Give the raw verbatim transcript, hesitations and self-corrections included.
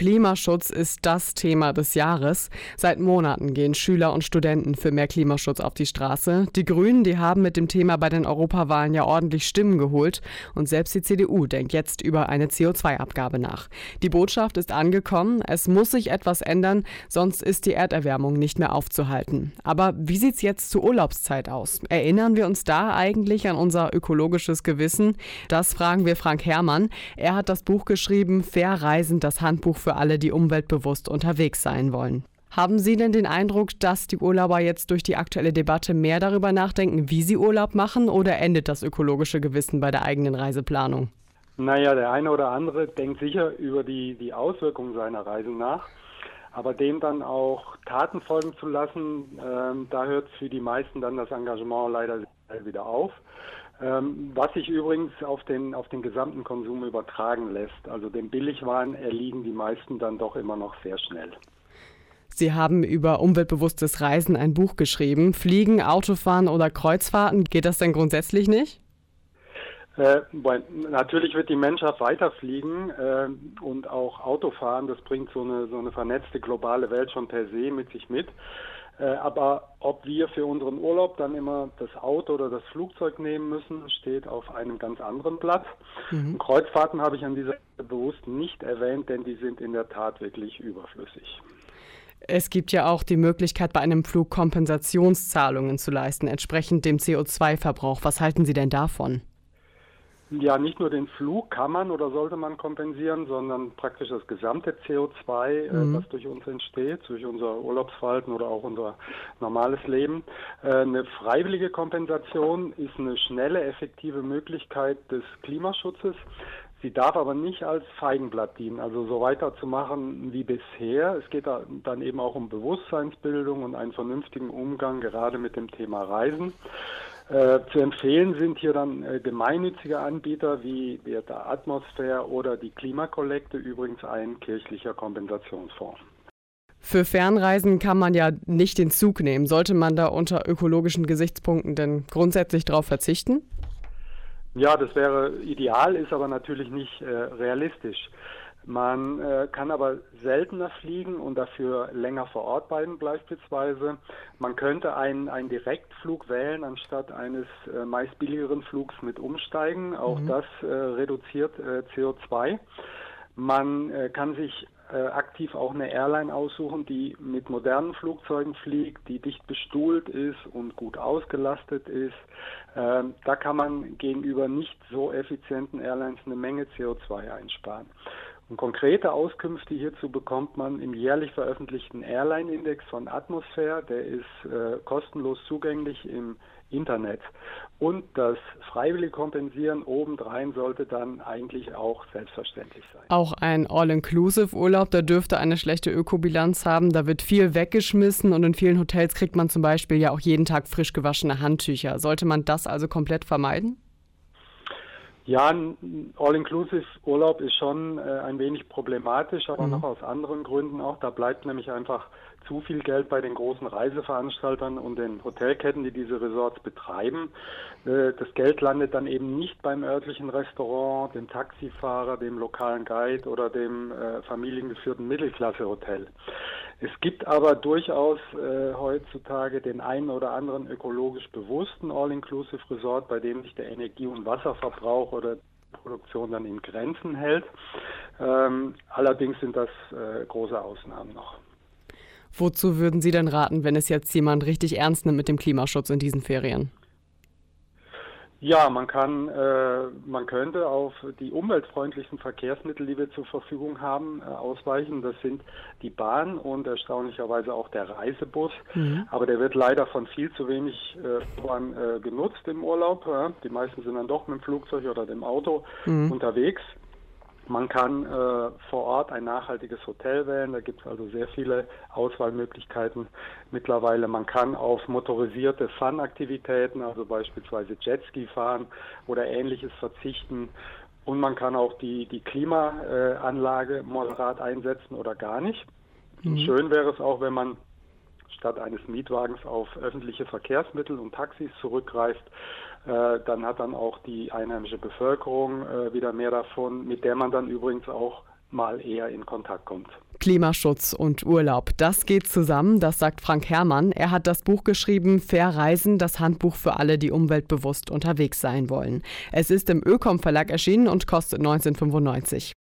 Klimaschutz ist das Thema des Jahres. Seit Monaten gehen Schüler und Studenten für mehr Klimaschutz auf die Straße. Die Grünen, die haben mit dem Thema bei den Europawahlen ja ordentlich Stimmen geholt. Und selbst die C D U denkt jetzt über eine C O zwei Abgabe nach. Die Botschaft ist angekommen. Es muss sich etwas ändern, sonst ist die Erderwärmung nicht mehr aufzuhalten. Aber wie sieht's jetzt zur Urlaubszeit aus? Erinnern wir uns da eigentlich an unser ökologisches Gewissen? Das fragen wir Frank Herrmann. Er hat das Buch geschrieben, Fair Reisen, das Handbuch für alle, die umweltbewusst unterwegs sein wollen. Haben Sie denn den Eindruck, dass die Urlauber jetzt durch die aktuelle Debatte mehr darüber nachdenken, wie sie Urlaub machen, oder endet das ökologische Gewissen bei der eigenen Reiseplanung? Naja, der eine oder andere denkt sicher über die, die Auswirkungen seiner Reise nach. Aber dem dann auch Taten folgen zu lassen, ähm, da hört für die meisten dann das Engagement leider wieder auf. Ähm, was sich übrigens auf den, auf den gesamten Konsum übertragen lässt. Also dem Billigwaren erliegen die meisten dann doch immer noch sehr schnell. Sie haben über umweltbewusstes Reisen ein Buch geschrieben. Fliegen, Autofahren oder Kreuzfahrten, geht das denn grundsätzlich nicht? Äh, natürlich wird die Menschheit weiterfliegen äh, und auch Autofahren, das bringt so eine, so eine vernetzte globale Welt schon per se mit sich mit. Äh, aber ob wir für unseren Urlaub dann immer das Auto oder das Flugzeug nehmen müssen, steht auf einem ganz anderen Blatt. Mhm. Kreuzfahrten habe ich an dieser Stelle bewusst nicht erwähnt, denn die sind in der Tat wirklich überflüssig. Es gibt ja auch die Möglichkeit, bei einem Flug Kompensationszahlungen zu leisten, entsprechend dem C O zwei Verbrauch. Was halten Sie denn davon? Ja, nicht nur den Flug kann man oder sollte man kompensieren, sondern praktisch das gesamte C O zwei, mhm. äh, das durch uns entsteht, durch unser Urlaubsverhalten oder auch unser normales Leben. Äh, eine freiwillige Kompensation ist eine schnelle, effektive Möglichkeit des Klimaschutzes. Sie darf aber nicht als Feigenblatt dienen, also so weiterzumachen wie bisher. Es geht da dann eben auch um Bewusstseinsbildung und einen vernünftigen Umgang, gerade mit dem Thema Reisen. Äh, zu empfehlen sind hier dann äh, gemeinnützige Anbieter wie der Atmosphäre oder die Klimakollekte, übrigens ein kirchlicher Kompensationsfonds. Für Fernreisen kann man ja nicht den Zug nehmen. Sollte man da unter ökologischen Gesichtspunkten denn grundsätzlich darauf verzichten? Ja, das wäre ideal, ist aber natürlich nicht äh, realistisch. Man äh, kann aber seltener fliegen und dafür länger vor Ort bleiben beispielsweise. Man könnte einen, einen Direktflug wählen anstatt eines äh, meist billigeren Flugs mit Umsteigen. Auch mhm. das äh, reduziert äh, C O zwei. Man äh, kann sich äh, aktiv auch eine Airline aussuchen, die mit modernen Flugzeugen fliegt, die dicht bestuhlt ist und gut ausgelastet ist. Äh, da kann man gegenüber nicht so effizienten Airlines eine Menge C O zwei einsparen. Und konkrete Auskünfte hierzu bekommt man im jährlich veröffentlichten Airline-Index von Atmosphäre. Der ist äh, kostenlos zugänglich im Internet. Und das freiwillige Kompensieren obendrein sollte dann eigentlich auch selbstverständlich sein. Auch ein All-Inclusive-Urlaub, der dürfte eine schlechte Ökobilanz haben. Da wird viel weggeschmissen und in vielen Hotels kriegt man zum Beispiel ja auch jeden Tag frisch gewaschene Handtücher. Sollte man das also komplett vermeiden? Ja, ein All-Inclusive-Urlaub ist schon äh, ein wenig problematisch, aber mhm. noch aus anderen Gründen auch. Da bleibt nämlich einfach zu viel Geld bei den großen Reiseveranstaltern und den Hotelketten, die diese Resorts betreiben. Äh, das Geld landet dann eben nicht beim örtlichen Restaurant, dem Taxifahrer, dem lokalen Guide oder dem äh, familiengeführten Mittelklasse-Hotel. Es gibt aber durchaus äh, heutzutage den einen oder anderen ökologisch bewussten All-Inclusive-Resort, bei dem sich der Energie- und Wasserverbrauch oder Produktion dann in Grenzen hält. Ähm, allerdings sind das äh, große Ausnahmen noch. Wozu würden Sie denn raten, wenn es jetzt jemand richtig ernst nimmt mit dem Klimaschutz in diesen Ferien? Ja, man kann, äh, man könnte auf die umweltfreundlichsten Verkehrsmittel, die wir zur Verfügung haben, äh, ausweichen. Das sind die Bahn und erstaunlicherweise auch der Reisebus. Mhm. Aber der wird leider von viel zu wenig äh, Bahn, äh, genutzt im Urlaub. Ja? Die meisten sind dann doch mit dem Flugzeug oder dem Auto mhm. unterwegs. Man kann äh, vor Ort ein nachhaltiges Hotel wählen, da gibt es also sehr viele Auswahlmöglichkeiten mittlerweile. Man kann auf motorisierte Fun-Aktivitäten, also beispielsweise Jetski fahren oder Ähnliches verzichten. Und man kann auch die, die Klimaanlage moderat einsetzen oder gar nicht. Mhm. Schön wäre es auch, wenn man statt eines Mietwagens auf öffentliche Verkehrsmittel und Taxis zurückgreift. Äh, dann hat dann auch die einheimische Bevölkerung äh, wieder mehr davon, mit der man dann übrigens auch mal eher in Kontakt kommt. Klimaschutz und Urlaub, das geht zusammen, das sagt Frank Herrmann. Er hat das Buch geschrieben, Fair Reisen, das Handbuch für alle, die umweltbewusst unterwegs sein wollen. Es ist im Ökom Verlag erschienen und kostet neunzehn Euro fünfundneunzig.